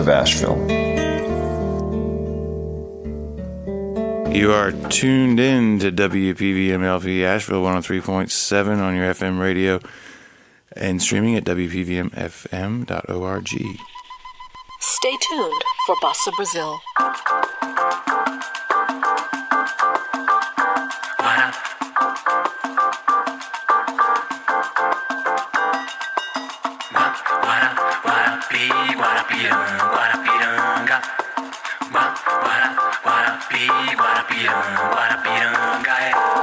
of Asheville. You are tuned in to WPVM-LP Asheville 103.7 on your FM radio and streaming at WPVMFM.org. Stay tuned for Bossa Brazil. Guarapiranga, Guarapiranga,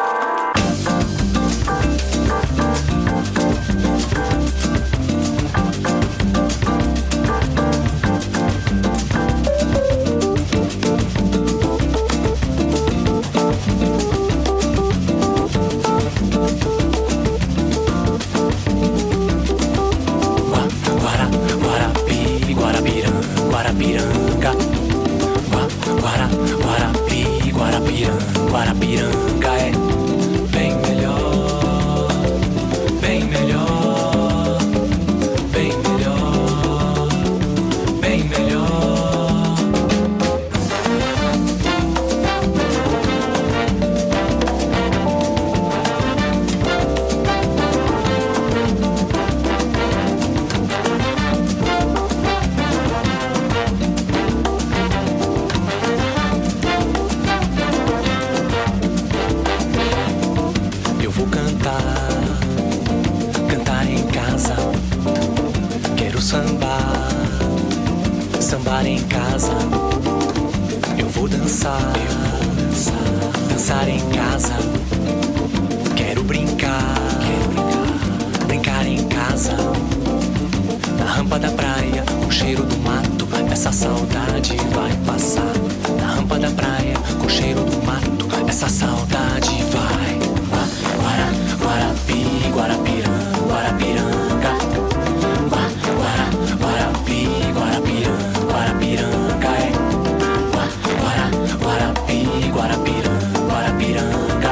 Guarapiranga é bem melhor, bem melhor, bem melhor, bem melhor. Sambar em casa, eu vou dançar, dançar em casa. Quero brincar, brincar em casa. Na rampa da praia, o cheiro do mato, essa saudade vai passar. Na rampa da praia, com o cheiro do mato, essa saudade vai. Guarapi, Guarapiranga, Guarapiranga. Guarapi, Guarapiranga, Guarapiranga é Guarapi, Guarapiranga, Guarapiranga.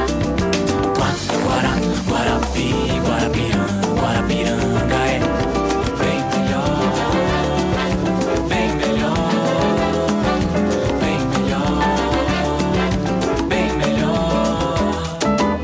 Guarapi, Guarapiranga, Guarapiranga é bem melhor, bem melhor, bem melhor, bem melhor.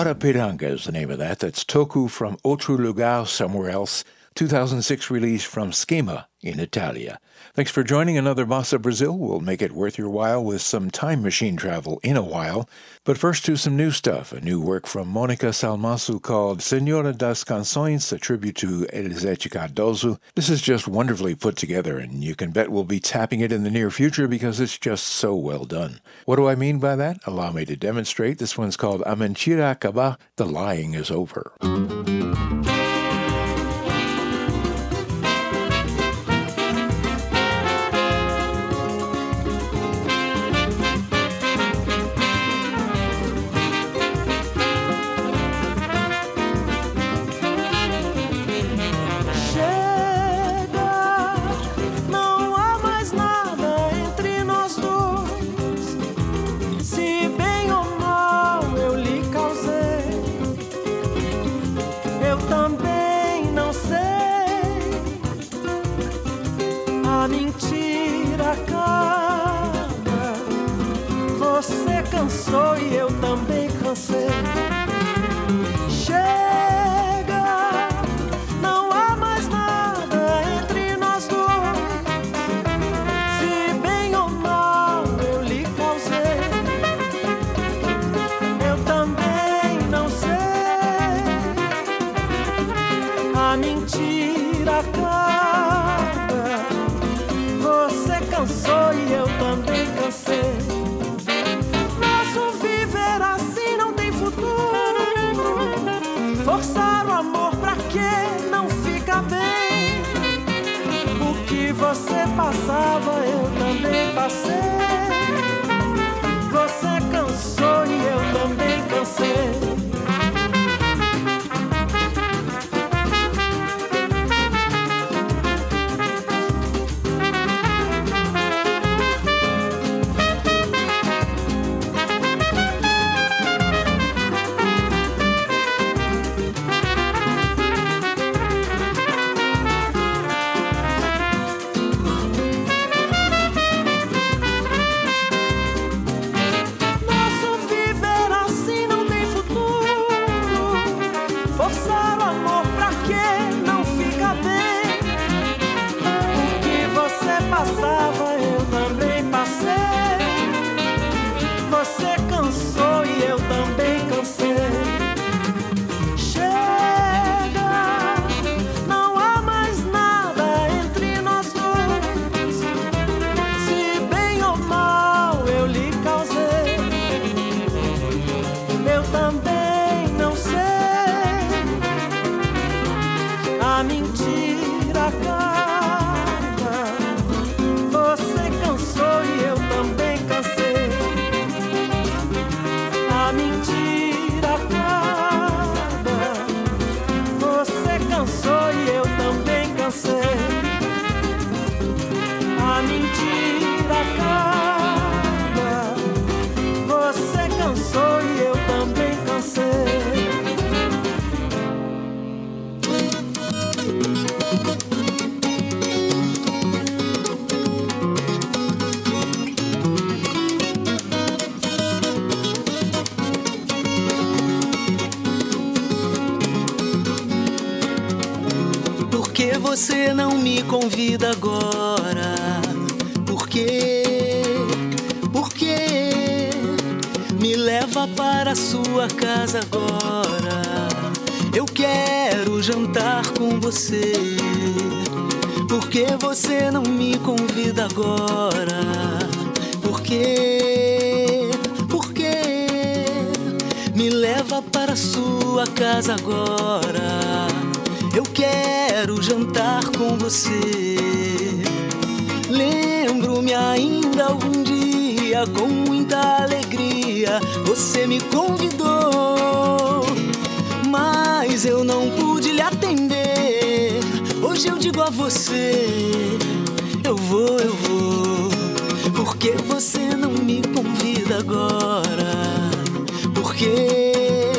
Guarapiranga is the name of that. That's Toku from Outro Lugar Somewhere Else, 2006 release from Schema in Italia. Thanks for joining another Bossa Brazil. We'll make it worth your while with some time machine travel in a while. But first to some new stuff, a new work from Monica Salmaço called Senhora das Canções, a tribute to Elisete Cardoso. This is just wonderfully put together, and you can bet we'll be tapping it in the near future because it's just so well done. What do I mean by that? Allow me to demonstrate. This one's called A Mentira Acaba, The Lying Is Over. Cansou e eu também cansei. Chega, não há mais nada entre nós dois. Se bem ou mal eu lhe causei, eu também não sei. A mentira acaba. Você cansou e eu também cansei. Forçar o amor pra quê? Não fica bem. O que você passava eu também passei. Você cansou e eu também cansei. Você não me convida agora. Por quê? Por quê? Me leva para a sua casa agora. Eu quero jantar com você. Por que você não me convida agora? Por quê? Por quê? Me leva para a sua casa agora. Eu quero jantar com você. Lembro-me ainda algum dia, com muita alegria, você me convidou, mas eu não pude lhe atender. Hoje eu digo a você, eu vou. Por que você não me convida agora? Por quê?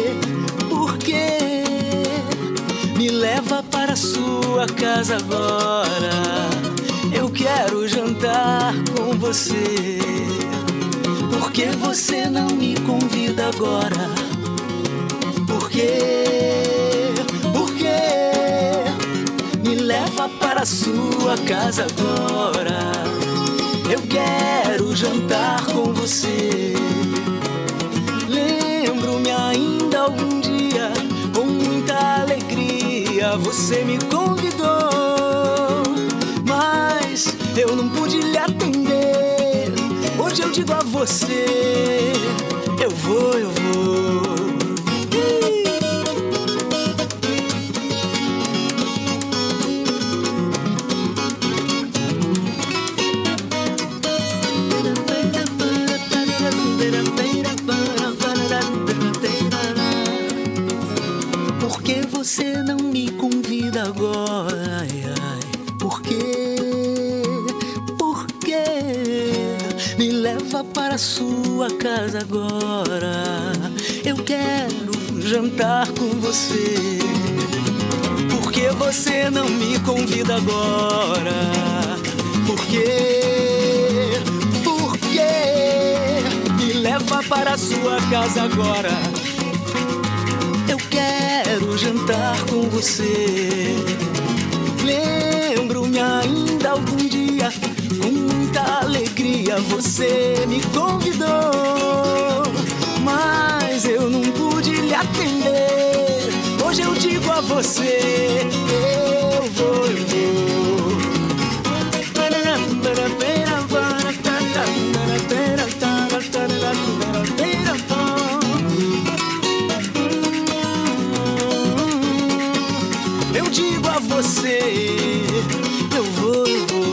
Me leva para a sua casa agora. Eu quero jantar com você. Por que você não me convida agora? Por quê? Me leva para a sua casa agora. Eu quero jantar com você. Lembro-me ainda algum dia, com muita alegria, você me convidou, mas eu não pude lhe atender. Hoje eu digo a você, eu vou, eu vou. Por que você não me convida agora? Ai, ai, por quê? Por quê? Me leva para a sua casa agora. Eu quero jantar com você. Por que você não me convida agora? Por quê? Por quê? Me leva para a sua casa agora. Eu quero jantar com você. Lembro-me ainda algum dia, com muita alegria, você me convidou, mas eu não pude lhe atender. Hoje eu digo a você, eu vou, eu vou. Eu digo a você, eu vou, eu vou.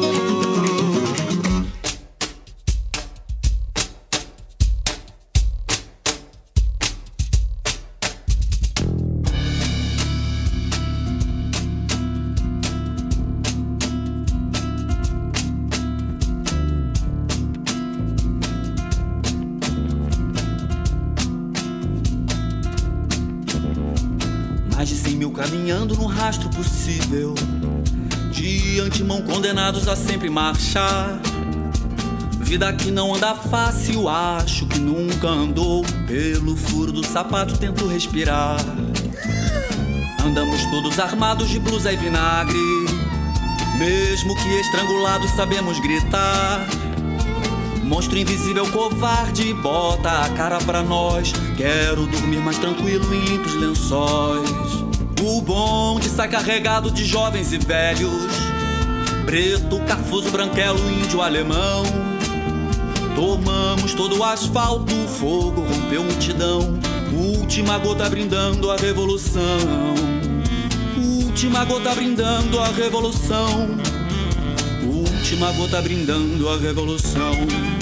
Mais de 100 mil caminhando no rastro possível, de antemão condenados a sempre marchar. Vida que não anda fácil, acho que nunca andou. Pelo furo do sapato tento respirar. Andamos todos armados de blusa e vinagre, mesmo que estrangulados sabemos gritar. Monstro invisível, covarde, bota a cara pra nós. Quero dormir mais tranquilo em limpos lençóis. O bonde sai carregado de jovens e velhos, preto, cafuso, branquelo, índio, alemão. Tomamos todo o asfalto, o fogo rompeu multidão. Última gota brindando a revolução. Última gota brindando a revolução. Última gota brindando a revolução.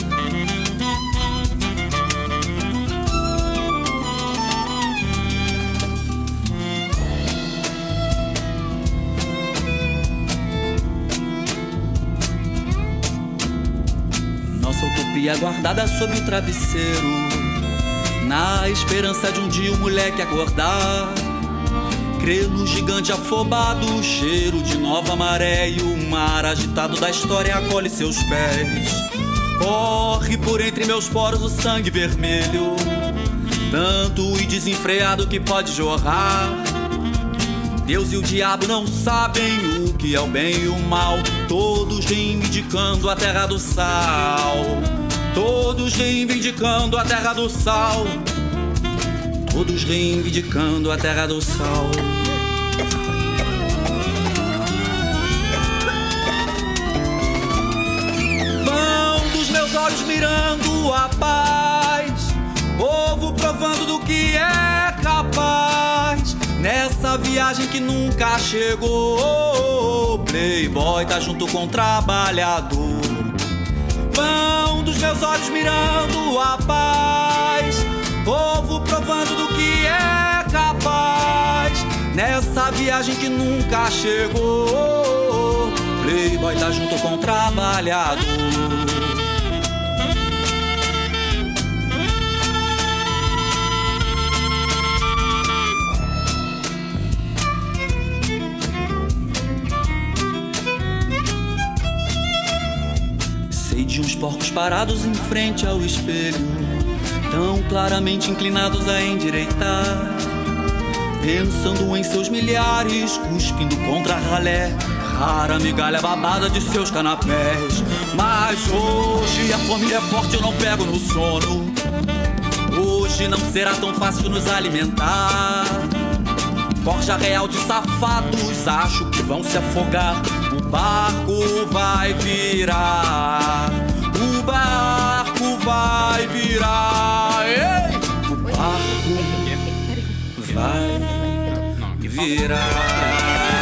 Nossa utopia guardada sob o travesseiro, na esperança de um dia o moleque acordar. Crê no gigante afobado, o cheiro de nova maré, e o mar agitado da história acolhe seus pés. Corre por entre meus poros o sangue vermelho, tanto e desenfreado que pode jorrar. Deus e o diabo não sabem o que é o bem e o mal, todos reivindicando a terra do sal. Todos reivindicando a terra do sal. Todos reivindicando a terra do sal. Vão dos meus olhos mirando a paz, povo provando do que é capaz. Nessa viagem que nunca chegou, playboy tá junto com o trabalhador. Vão dos meus olhos mirando a paz, povo provando do que é capaz. Nessa viagem que nunca chegou, playboy tá junto com o trabalhador. Sei de uns porcos parados em frente ao espelho, tão claramente inclinados a endireitar. pensando em seus milhares, cuspindo contra a ralé, rara migalha babada de seus canapés. Mas hoje a fome é forte, eu não pego no sono. Hoje não será tão fácil nos alimentar. Corja real de safados, acho que vão se afogar. O barco vai virar, o barco vai virar. Ei! O barco vai virar.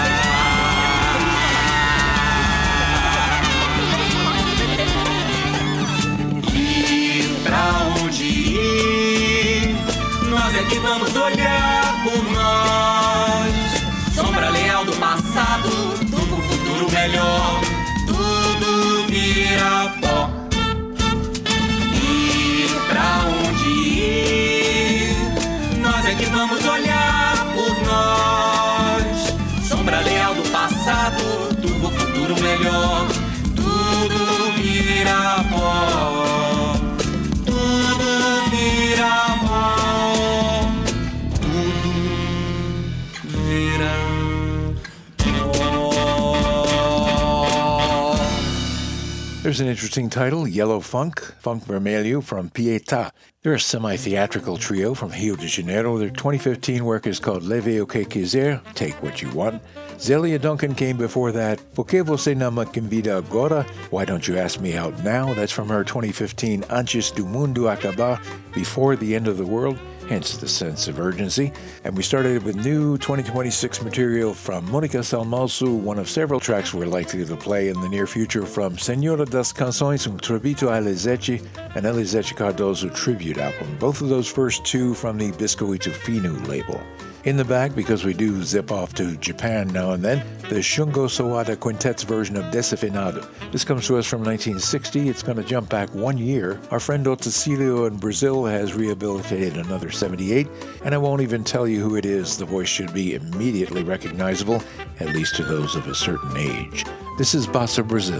Pra onde ir? Nós é que vamos olhar por nós. Sombra leal do passado, do futuro melhor. Tudo vira pó. E pra onde ir? Nós é que vamos olhar por nós. Sombra leal do passado, do futuro melhor. Tudo vira pó. There's an interesting title, Yellow Funk, Funk Vermelho from Pietà. They're a semi-theatrical trio from Rio de Janeiro. Their 2015 work is called Leve o que quiser, Take What You Want. Zelia Duncan came before that. Por que você não me convida agora? Why Don't You Ask Me Out Now? That's from her 2015 Antes do Mundo Acabar, Before the End of the World, hence the sense of urgency. And we started with new 2026 material from Mônica Salmalso, one of several tracks we're likely to play in the near future from Senhora das Canções, um tributo a Elisete, and Elisete Cardoso tribute album. Both of those first two from the Biscoito Fino label. In the back, because we do zip off to Japan now and then, the Shungo Sawada Quintet's version of Desafinado. This comes to us from 1960. It's going to jump back 1 year. Our friend Otacílio in Brazil has rehabilitated another 78, and I won't even tell you who it is. The voice should be immediately recognizable, at least to those of a certain age. This is Bossa Brazil.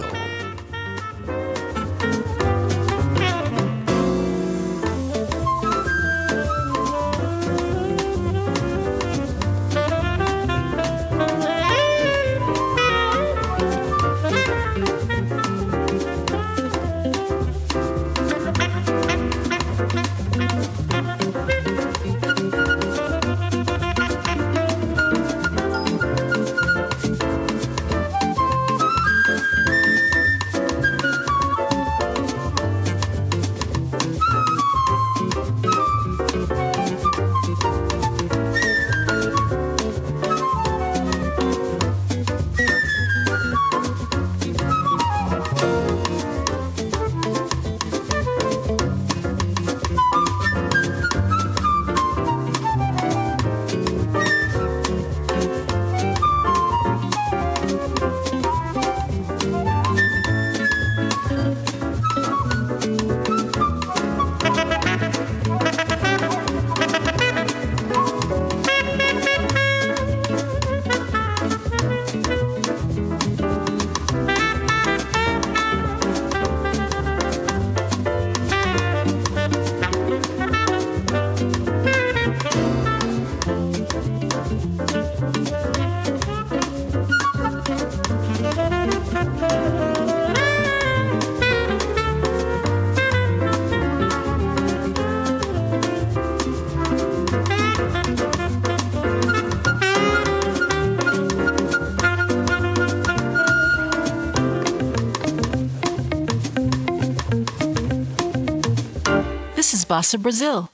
Bossa Brazil.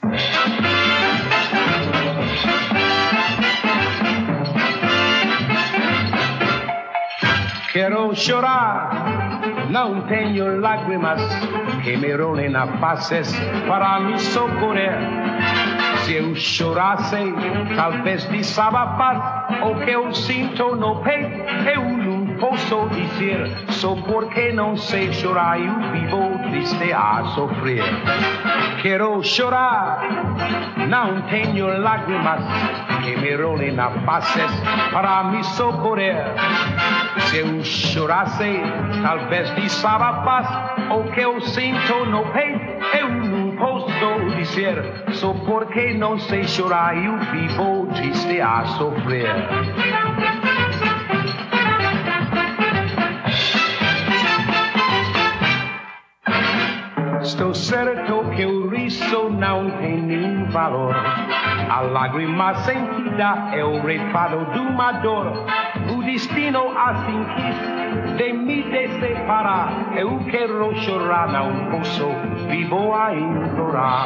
Quero chorar, não tenho lágrimas que me rolem na faces para me socorrer. Se eu chorasse, talvez desabafar o que eu sinto no peito, eu não posso dizer, só porque não sei chorar, eu vivo triste a sofrer. Quero chorar, não tenho lágrimas que me rolem na faces para me socorrer. Se eu chorasse, talvez desabafar o que eu sinto no peito, eu não posso dizer, só porque não sei chorar eu vivo triste a sofrer. Estou certo que o riso não tem nenhum valor. A lágrima sentida é o reparo de uma dor. O destino assim quis de me separar. Eu quero chorar, não posso, vivo a implorar.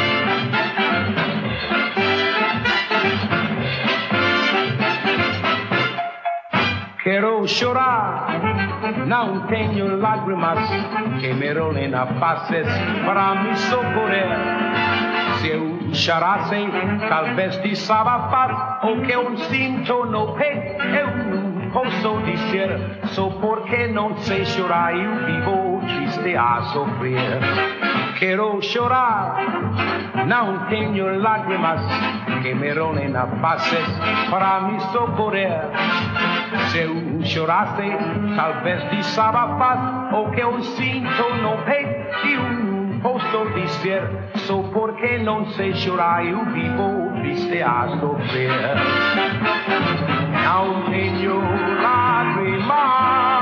Quero chorar, não tenho lágrimas que me rolem na face para me socorrer. Se eu chorasse, talvez desabafar o que eu sinto no peito. Eu não posso dizer, só porque não sei chorar eu vivo triste a sofrer. Quero chorar, não tenho lágrimas que me rolem na face para me socorrer. Se eu chorasse, talvez desabafar o que eu sinto no peito. Eu não posso dizer, só porque não sei chorar eu vivo triste a sofrer. Não tenho lágrimas.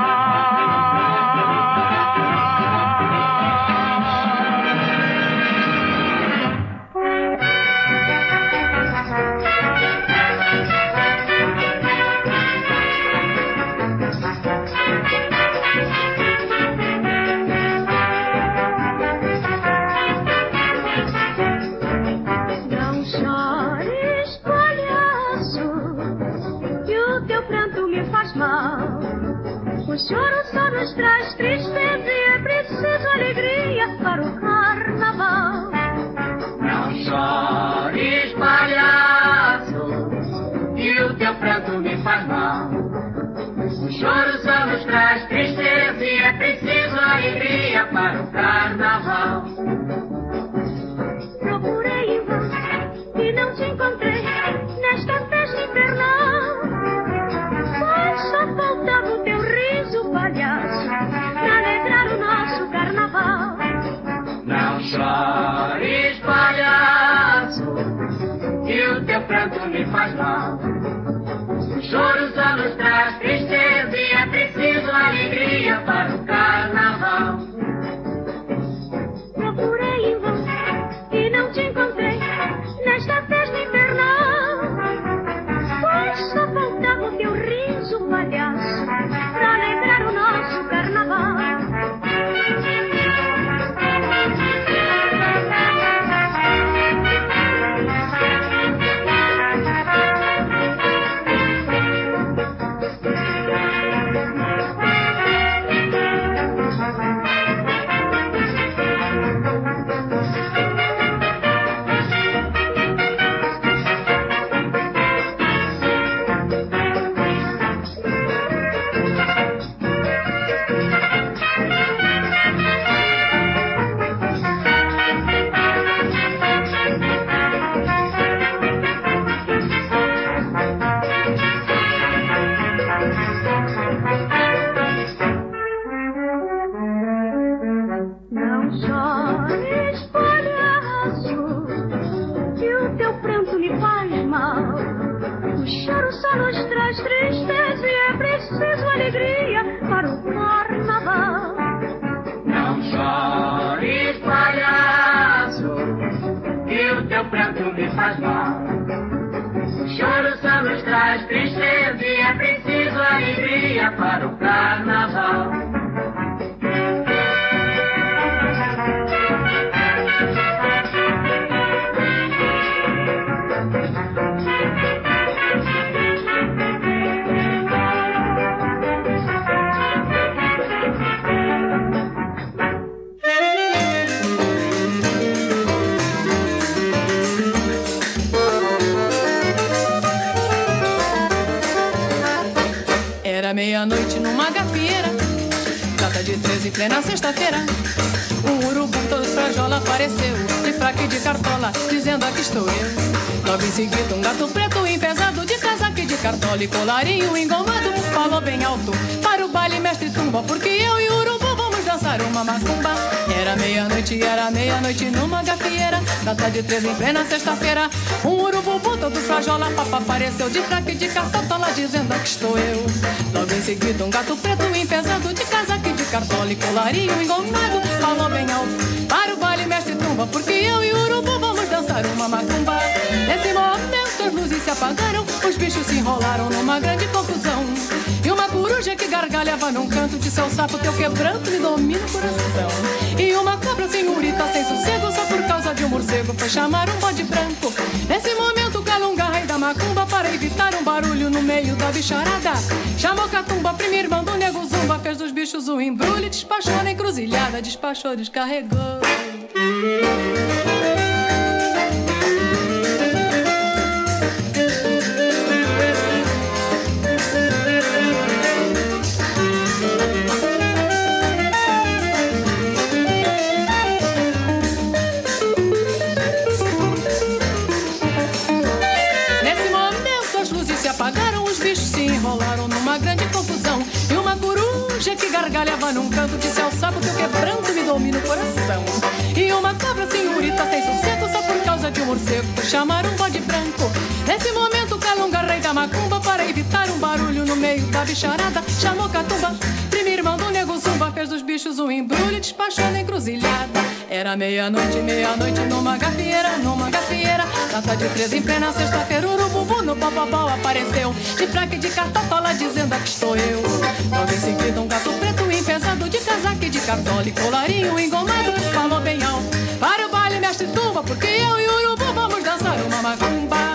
O choro só nos traz tristeza e é preciso alegria para o carnaval. Não chores, palhaço, que o teu pranto me faz mal. O choro só nos traz tristeza e é preciso alegria para o carnaval. Procurei em vão e não te encontrei nesta festa infernal. Pois só faltava o teu riso, palhaço, pra alegrar o nosso carnaval. Não chores, palhaço, que o teu pranto me faz mal. O choro só nos traz tristeza e é preciso alegria para o carnaval. Procurei em vão e não te encontrei nesta festa infernal. Pois só faltava o teu riso, palhaço, pra alegrar o nosso carnaval. Para o carnaval. Era meia-noite numa gafieira, data de 13 plena sexta-feira. Um urubu todo frajola apareceu, de fraque de cartola, dizendo aqui estou eu. Logo em seguida um gato preto empesado, de casaco e de cartola e colarinho engomado, falou bem alto: para o baile mestre tumba, porque eu e o urubu vamos dançar uma macumba. Era meia-noite numa gafieira, data Data de 13 em plena sexta-feira, um urububu todo frajola papa apareceu de fraque de cartola dizendo aqui estou eu. Logo em seguida um gato preto empesado de casaco de cartola e colarinho engomado falou bem alto: para o baile mestre tumba, porque eu e o urubu vamos dançar uma macumba. Nesse momento as luzes se apagaram, os bichos se enrolaram numa grande confusão. E uma coruja que gargalhava num canto disse ao sapo: teu quebranto me domina o coração. E uma cobra senhorita sem sossego só por causa de um morcego foi chamar um bode branco. Nesse momento o Calunga, rei da macumba, para evitar um barulho no meio da bicharada, chamou Catumba, primo irmão do nego Zumba, fez dos bichos um embrulho e despachou na encruzilhada, despachou, descarregou. Enrolaram numa grande confusão. E uma coruja que gargalhava num canto disse ao sapo: teu quebranto me domina o coração. E uma cabra senhorita sem sossego só por causa de um morcego foi chamar um bode branco. Nesse momento o Calunga, rei da macumba, para evitar um barulho no meio da bicharada, chamou Catumba, primo irmão do nego Zumba, fez dos bichos um embrulho e despachou na encruzilhada. Era meia-noite numa gafieira, data de 13 em plena sexta-feira, o urububu no pau apareceu de fraque de cartola dizendo aqui estou eu. Logo em seguida um gato preto empesado de casaco de cartola e colarinho engomado falou bem alto: para o baile mestre tumba, porque eu e o urubu vamos dançar uma macumba.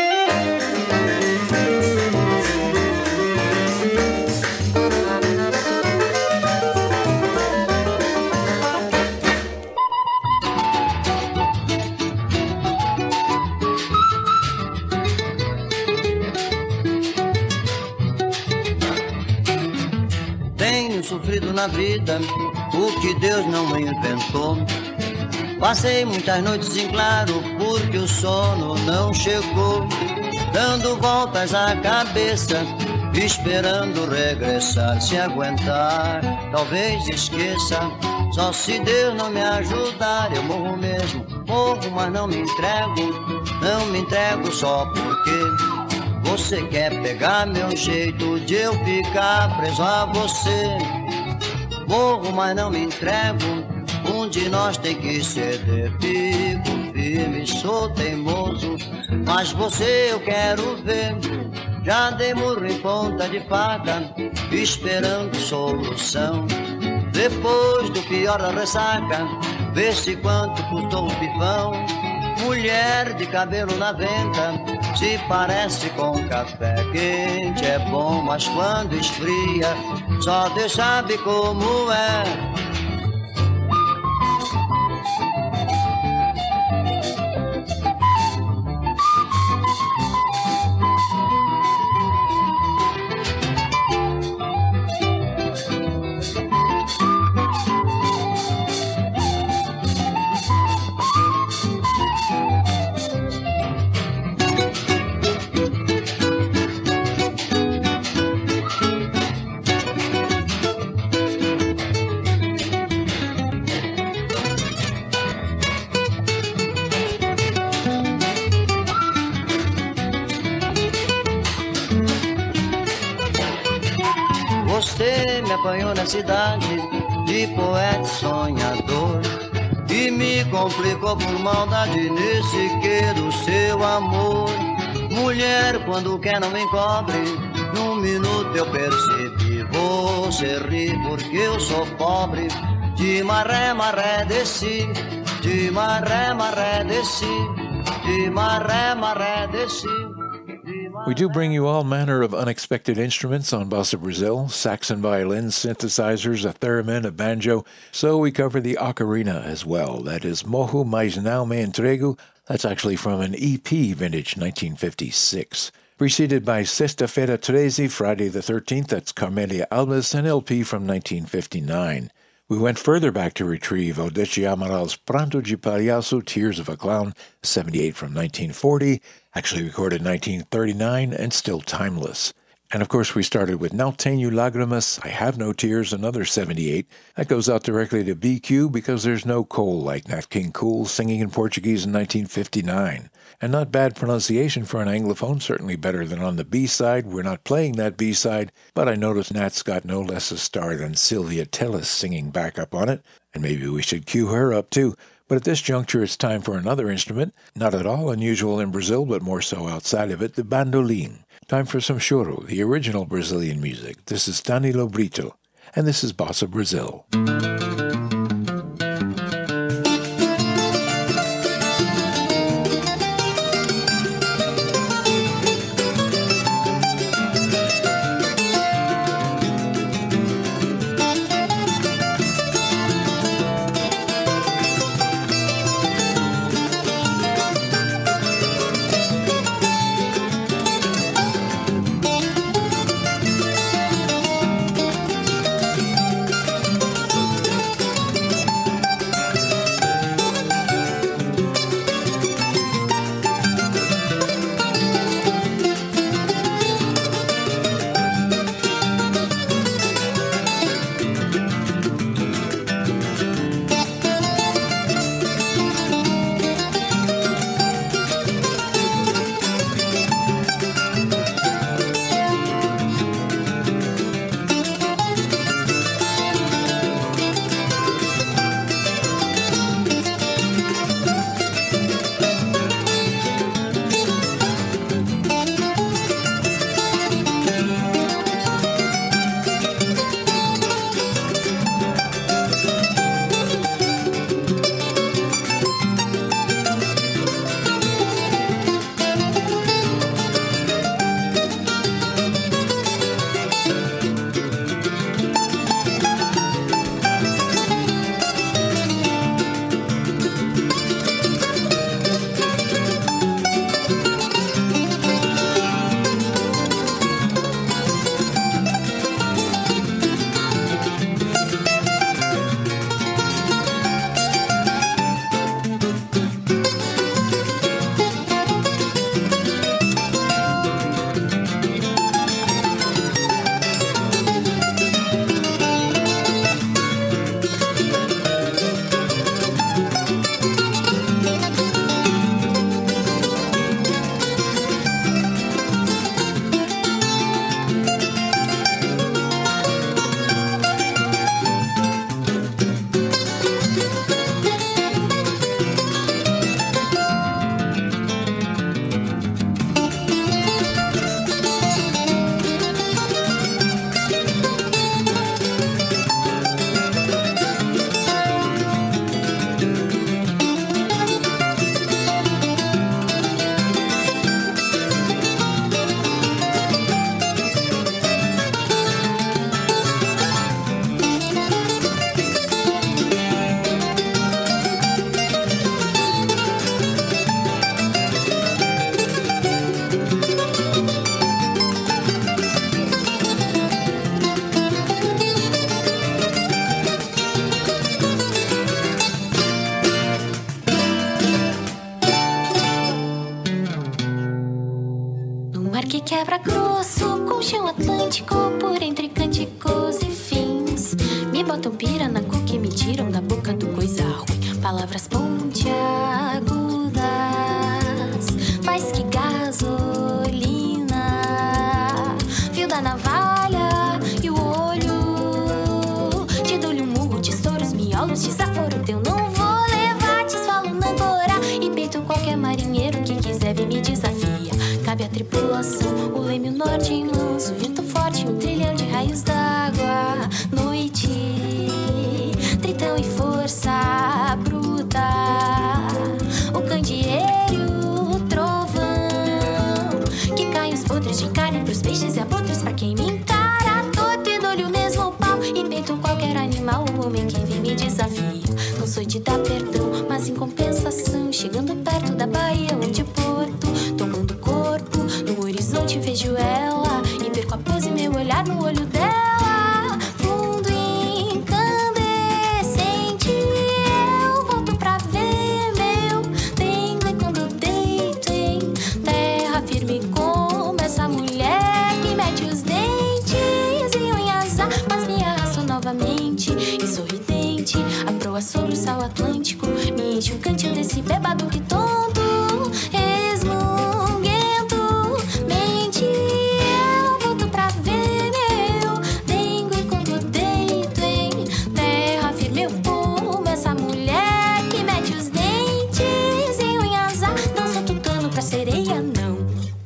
Sofrido na vida o que Deus não inventou. Passei muitas noites em claro porque o sono não chegou, dando voltas à cabeça, esperando regressar. Se aguentar, talvez esqueça. Só se Deus não me ajudar, eu morro mesmo, morro, mas não me entrego só porque você quer pegar meu jeito de eu ficar preso a você. Morro, mas não me entrego, um de nós tem que ceder. Fico firme, sou teimoso, mas você eu quero ver. Já dei murro em ponta de faca, esperando solução. Depois do pior da ressaca, vê-se quanto custou um pifão. Mulher de cabelo na venta, se parece com café quente. É bom, mas quando esfria, só Deus sabe como é. Você me apanhou na cidade de poeta sonhador e me complicou por maldade nesse que do seu amor. Mulher, quando quer não me encobre, num minuto eu percebi. Você ri porque eu sou pobre, de maré, maré desci, de maré, maré desci, de maré, maré desci. We do bring you all manner of unexpected instruments on Bossa Brazil: sax and violins, synthesizers, a theremin, a banjo. So we cover the ocarina as well. That is Morro, Mas Não Me Entrego. That's actually from an EP vintage 1956. Preceded by Sexta-feira 13, Friday the 13th. That's Carmelia Alves, an LP from 1959. We went further back to retrieve Odete Amaral's Pranto de Palhaço, Tears of a Clown, 78 from 1940, actually recorded 1939 and still timeless. And of course, we started with Não Tenho Lágrimas, I Have No Tears, another 78. That goes out directly to BQ because there's no Cole like Nat King Cole singing in Portuguese in 1959. And not bad pronunciation for an Anglophone, certainly better than on the B-side. We're not playing that B-side, but I noticed Nat's got no less a star than Sylvia Tellis singing back up on it, and maybe we should cue her up too. But at this juncture, it's time for another instrument, not at all unusual in Brazil, but more so outside of it, the bandolim. Time for some choro, the original Brazilian music. This is Danilo Brito, and this is Bossa Brazil. Quebra grosso, colchão atlântico, por entre cânticos e fins. Me botam pira na cuca e me tiram da boca do coisa ruim. Palavras pontiagudas, mais que gasolina. Fio da navalha e o olho. Te dou-lhe um murro, te estouro os miolos, desaforo teu. Não vou levar, te esfalo na cora. E peito qualquer marinheiro que quiser vir me desafia. Cabe a tripulação, o leme, o norte em lanço, vento forte, 1 trilhão de raios d'água. Noite, tritão e força bruta, o candeeiro, o trovão, que cai os podres de carne pros peixes e abutres pra quem me encara. Torto e dou-lhe o mesmo pau, e peito qualquer animal, o homem que vem me desafia. Não sou de dar perdão, mas em compensação, chegando perto da Bahia, onde Porto, tomando corpo, no horizonte vejo ela, e perco a pose, meu olhar no olho dela. Fundo incandescente, eu volto pra ver meu dengue quando deito em terra firme como essa mulher que mete os sorridente e sorridente. A proa sobre o sal Atlântico me enche o cantil desse bebado que tonto, resmunguento, mente. Eu volto pra ver meu dengo e quando deito em terra firme eu como essa mulher que mete os dentes em unhas. Não sou tutano pra sereia, não.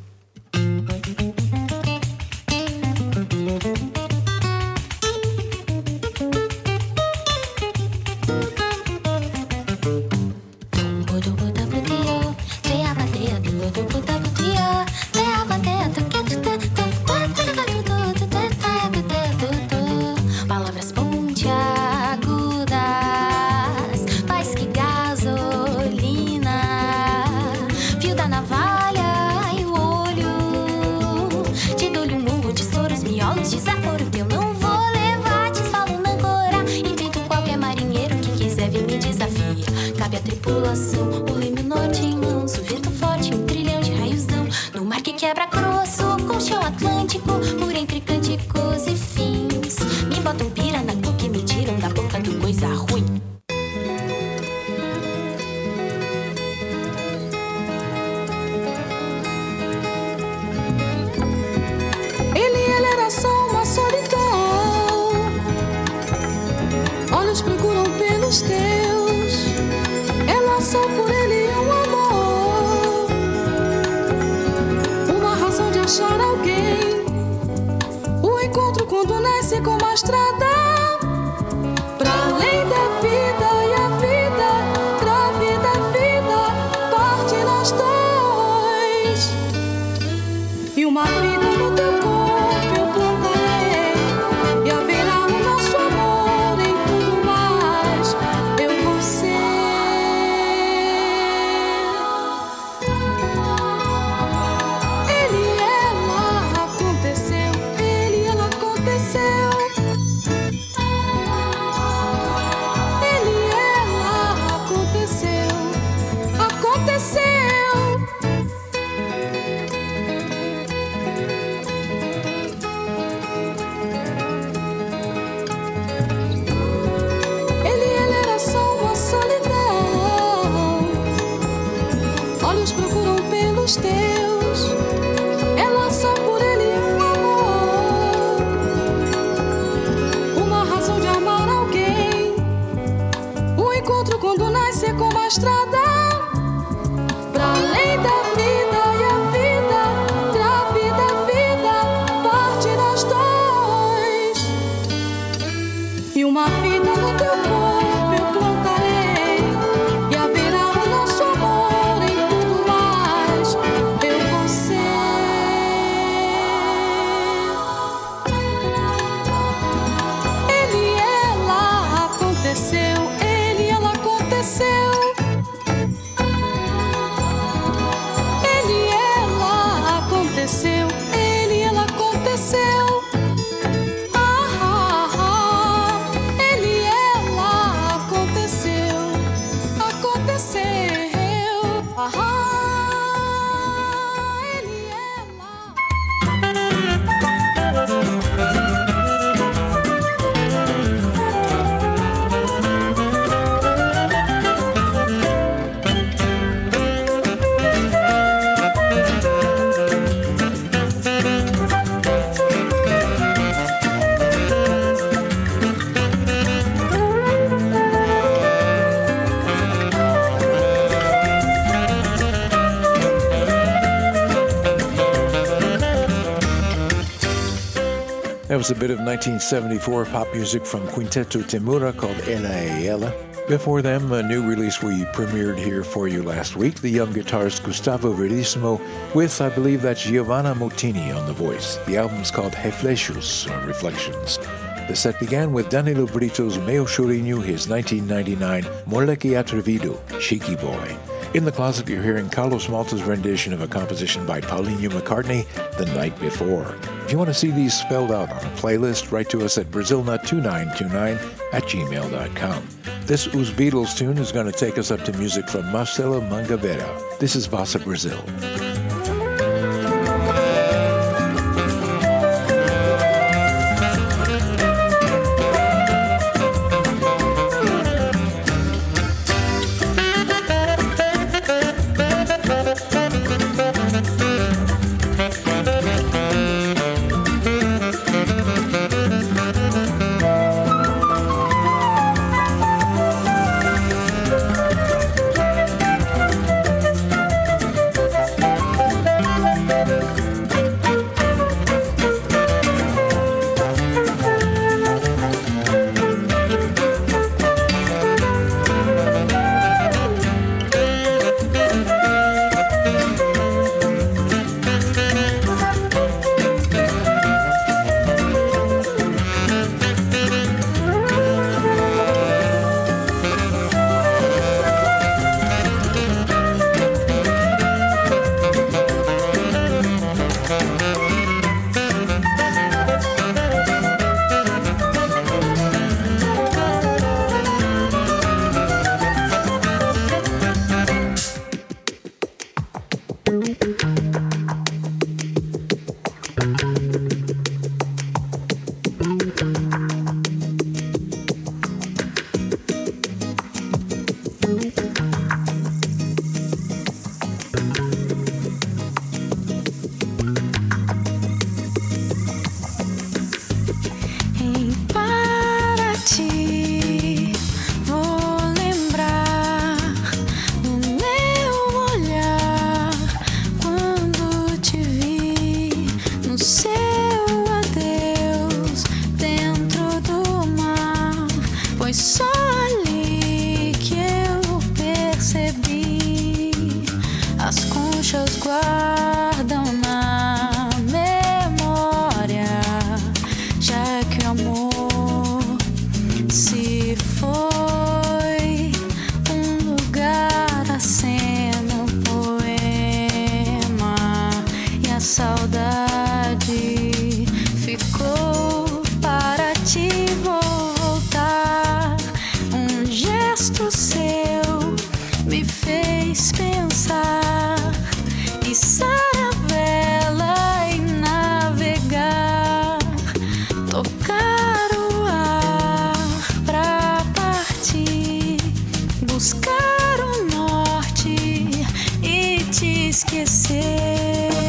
Palavras pontiagudas, mais que gasolina, fio da navalha e o olho. Te dou-lhe um murro de estouros, miolos, desaforo teu. Não vou levar, te falo na cora. Invito qualquer marinheiro que quiser vir me desafia. Cabe a tripulação, o leme norte em manso, vento forte, um trilhão de raiosão. No mar que quebra grosso, com chão Atlântico, por entre cânticos e fins. Me botam pira na boca e me tiram da boca do coisa ruim. Ele era só uma solidão. Olhos procuram pelos teus. Ela só por ele um amor. Uma razão de achar alguém. O encontro quando nasce como a estrada. Pra além da vida e a vida, grávida a vida, parte nós dois. E uma vida no teu corpo eu plantarei. E haverá o nosso amor em tudo mais. Eu vou ser. Ele, ela, aconteceu. Ele, ela, aconteceu. Ele, ela, aconteceu. Aconteceu. Ele era só uma solidão. Olhos procuram pelos teus. Ela só por ele um amor. Uma razão de amar alguém. O encontro quando nasce é como a estrada. Pra além da vida e a vida, grávida a vida, parte nós dois. E uma vida no teu corpo eu plantarei. E haverá o nosso amor em tudo mais. Eu vou ser. Ele, ela, aconteceu. Ele, ela, aconteceu. Ele, ela, aconteceu. Ele, ela, aconteceu. Ele, ela, aconteceu. Aconteceu. Ele, ela. That was a bit of 1974 pop music from Quinteto Temura called Ella e Ella. Before them, a new release we premiered here for you last week, the young guitarist Gustavo Verissimo with, I believe that's Giovanna Motini on the voice. The album's called Reflexos, or Reflections. The set began with Danilo Brito's Meu Chorinho, his 1999 Moleque Atrevido, Cheeky Boy. In the closet, you're hearing Carlos Malta's rendition of a composition by Paulinho McCartney, The Night Before. If you want to see these spelled out on a playlist, write to us at brazilnut2929@gmail.com. This Os Beatles tune is going to take us up to music from Marcelo Mangabeira. This is Bossa Brazil. guardam na memória, já que o amor se foi, um lugar, a cena, um poema, e a saudade ficou para te voltar. Um gesto seu me fez pensar e saravela e navegar, tocar o ar pra partir, buscar o norte e te esquecer.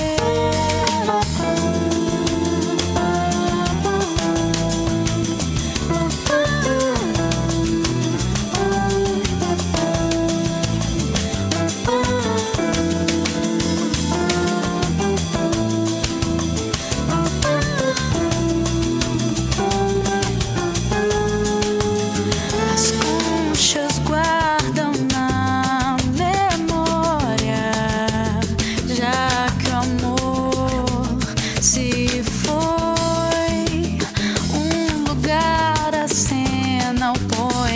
As conchas guardam na memória, já que o amor se foi, um lugar, a cena, o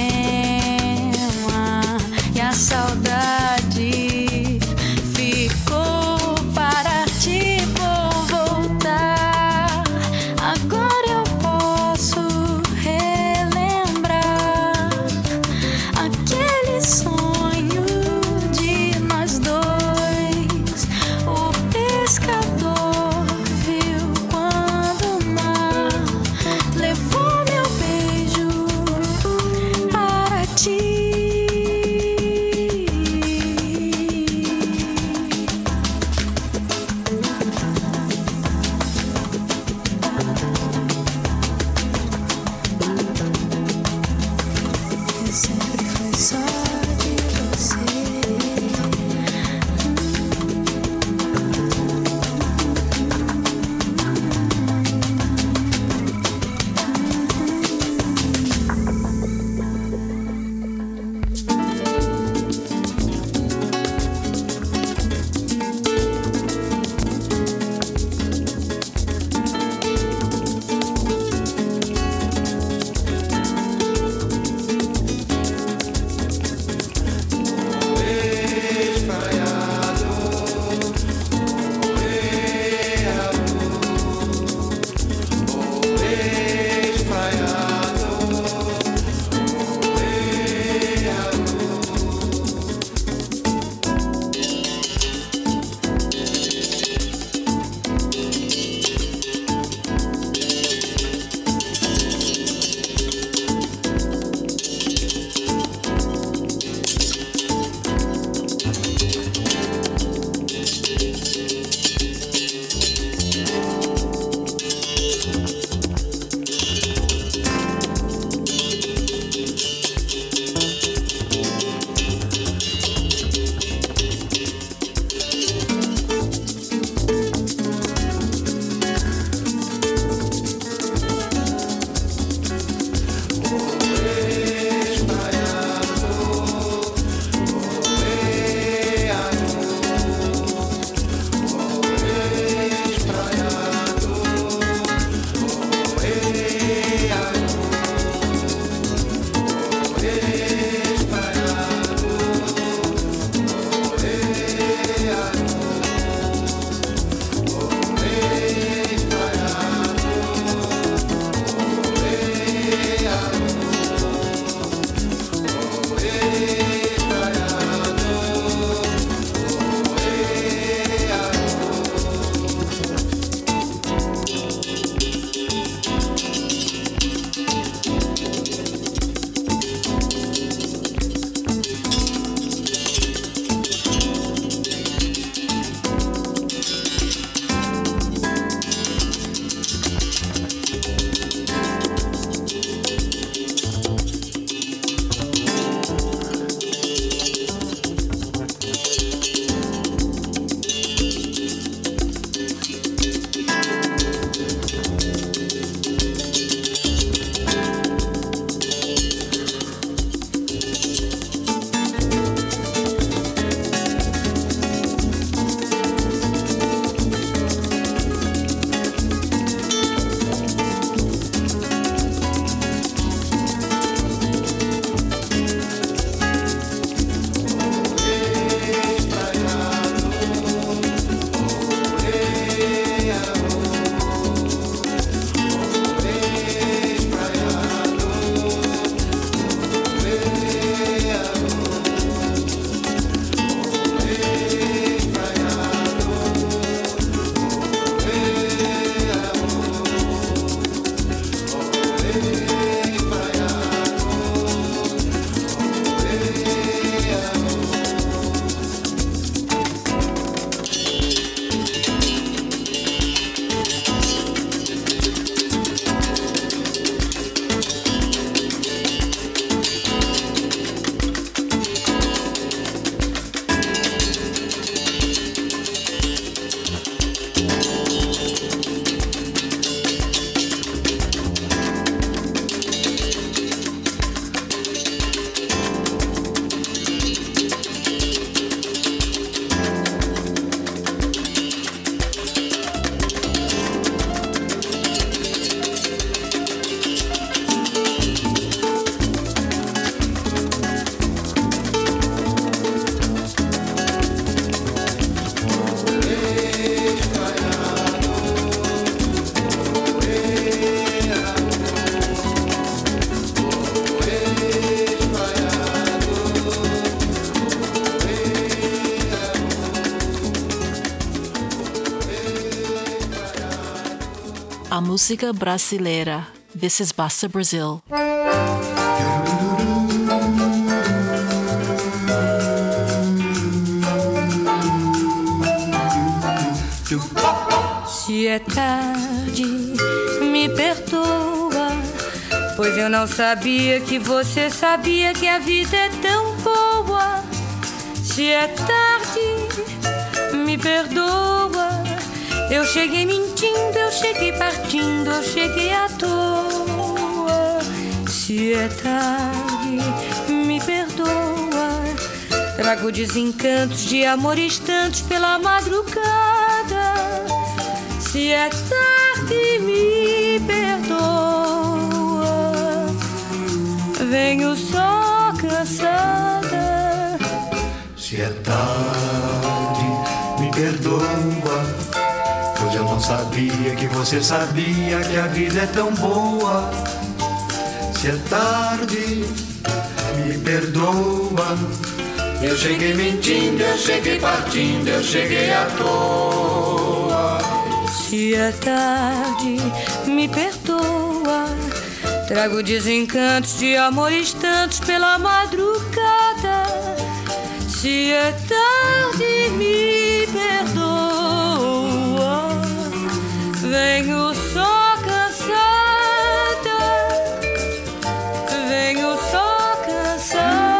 poema, e a saudade ficou para te voltar. Agora eu posso relembrar aquele sonho de nós dois. O pescador viu quando o mar levou meu beijo para ti. Eu sempre fui só de você. a música brasileira. This is Bossa Brazil. Se é tarde, me perdoa, pois eu não sabia que você sabia que a vida é tão boa. Se é tarde, me perdoa, eu cheguei mentindo, eu cheguei partindo, eu cheguei à toa. Se é tarde, me perdoa, trago desencantos de amores tantos pela madrugada. Se é tarde, me perdoa, venho só cansada. Se é tarde, me perdoa, pois eu não sabia que você sabia que a vida é tão boa. Se é tarde, me perdoa, eu cheguei mentindo, eu cheguei partindo, eu cheguei à toa. Se é tarde, me perdoa, trago desencantos de amores tantos pela madrugada. Se é tarde, me perdoa, venho só cansada, venho só cansada.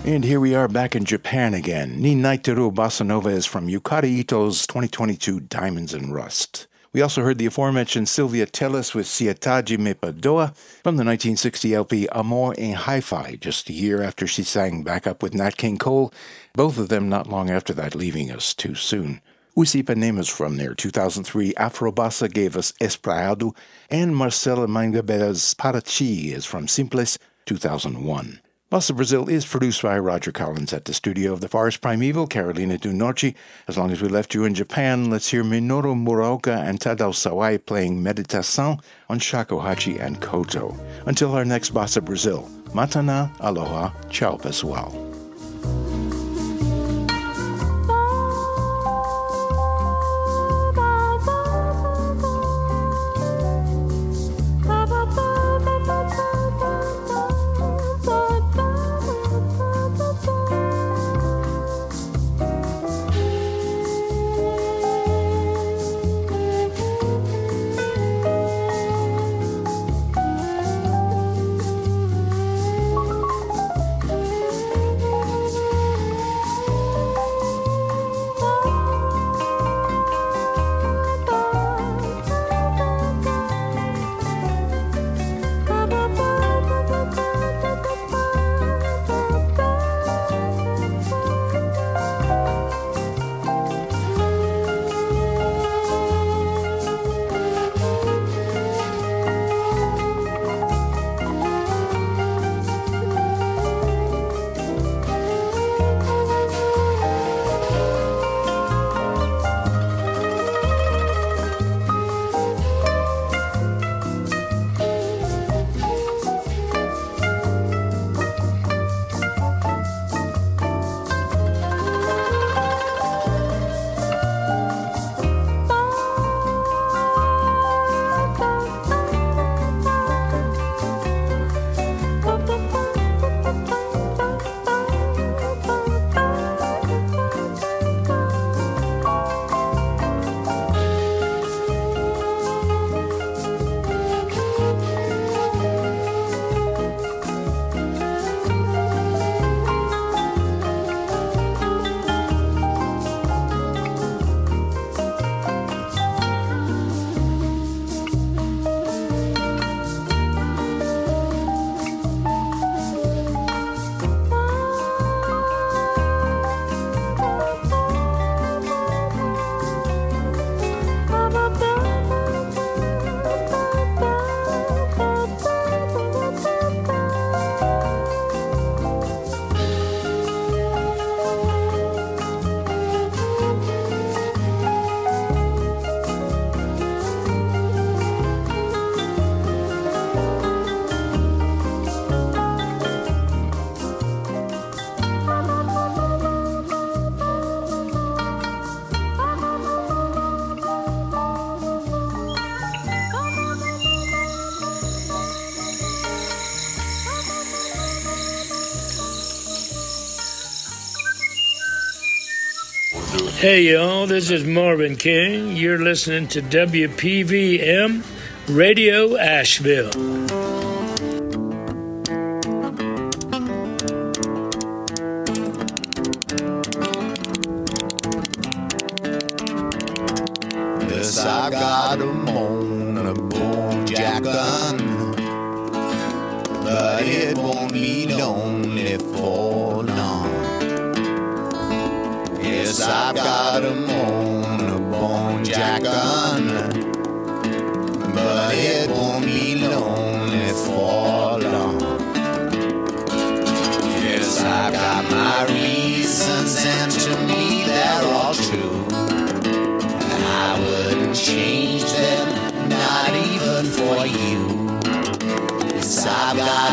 And here we are back in Japan again. Ni Naiteru Bossa Nova is from Yukari Ito's 2022 Diamonds and Rust. We also heard the aforementioned Sylvia Tellis with Sietaji Me Perdoa from the 1960 LP Amor en Hi-Fi, just a year after she sang back up with Nat King Cole, both of them not long after that leaving us too soon. Usi Ipanema's from their 2003 Afro Bossa gave us Espraiado, and Marcela Mangabeira's Parachi is from Simples, 2001. Bossa Brazil is produced by Roger Collins at the studio of the Forest Primeval, Carolina do Norte. As long as we left you in Japan, let's hear Minoru Muraoka and Tadao Sawai playing Meditação on Shakuhachi and Koto. Until our next Bossa Brazil, Matana, aloha, ciao pessoal. Hey y'all, this is Marvin King. You're listening to WPVM Radio Asheville. Yes, I got a bone jack gun, but it won't be lonely for long. Yes, I've got a bone jack gun, but it won't be lonely for long. Yes, I've got my reasons, and to me they're all true. I wouldn't change them, not even for you. Yes, I've got